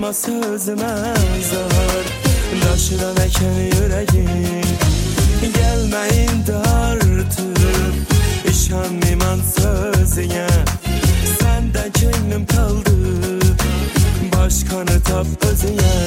Olma sözüme zar, daşıran eken yüreğim. Gelme indi artık, işanmıman sözüne. Senden kenglim kaldı, başkanı tap özüne.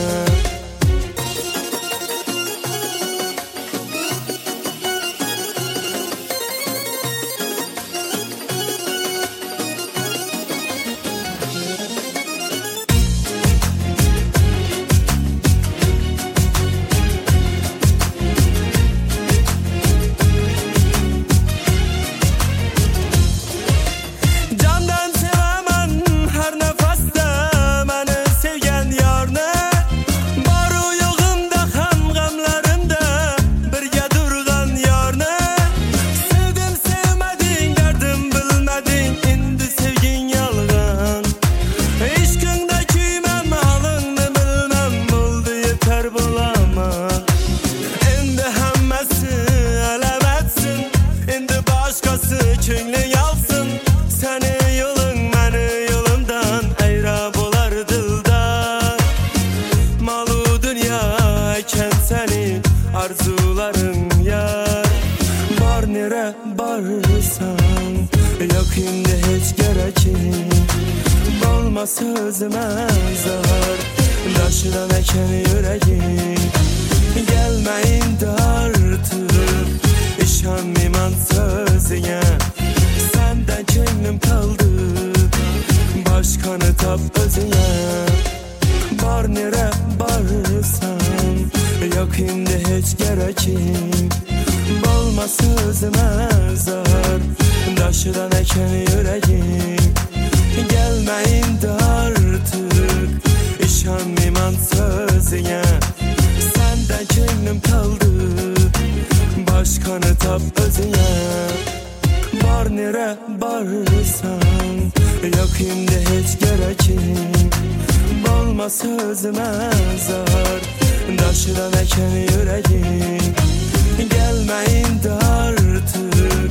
Arzuların yar, var nere barsan, yok indi hiç gerekin. Olma sözüme zar, daşıran eken yüreğim. Gelme indi artık, işanmıman sözüne. Senden kenglim kaldı, başkanı tap özüne. Var nere barsan, yok indi hiç gerekin. Olma sözüme zar, daşıran eken yüreğim. Gelme indi artık, işanmıman sözüne. Senden kenglim kaldı, başkanı tap özüne. Var nere barsan, yok indi hiç gerekin. Olma sözüme zar, daşıran eken yüreğim. Gelme indi artık,